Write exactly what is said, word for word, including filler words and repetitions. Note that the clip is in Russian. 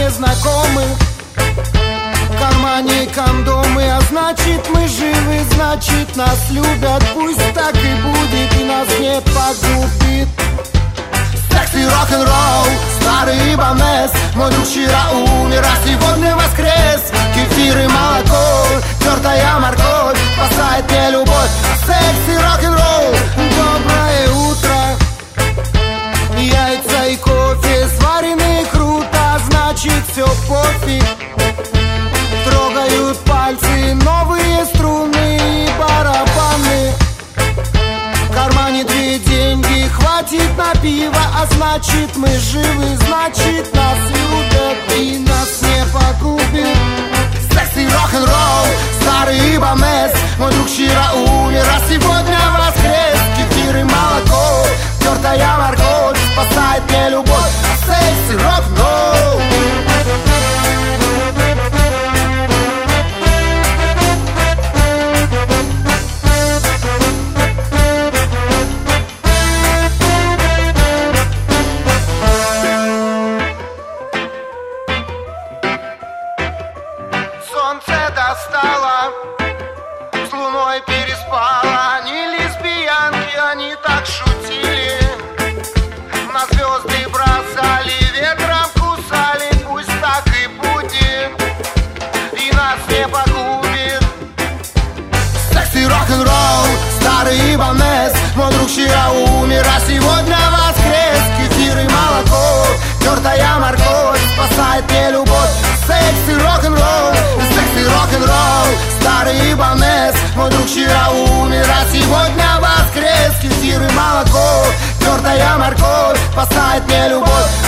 знакомы. В кармане кондомы, а значит мы живы, значит нас любят. Пусть так и будет, и нас не погубит. Секс и рок-н-ролл, старый ибанес. Мой друг вчера умер, а сегодня воскрес. Кефир и молоко, тертая морковь спасает мне любовь. Секс и рок-н-ролл, доброе утро. Яйца и кофе, сваренные круто, значит все пофиг. Трогают пальцы новые струны и барабаны. В кармане две деньги, хватит на пиво, а значит мы живы, значит нас любят и нас не погубит. Секс и рок-н-ролл, старый ибанес. Мой друг вчера умер, а сегодня воскрес. Кефир и молоко, тертая морковь спасает мне любовь. Секс и рок-н-ролл. Солнце достало, с луной переспала. Они лесбиянки, они так шутили. На звезды бросали, ветром кусали. Пусть так и будет, и нас не погубит. Секс и рок-н-ролл, старый ибанес. Мой друг вчера умер, а сегодня воскрес. Кефир и молоко, тертая морковь спасает мне любовь. Секс и рок-н-ролл, секс и рок-н-ролл, старый ибанес. Мой друг вчера умер, а сегодня воскрес. Кефир и молоко, тертая морковь спасает мне любовь.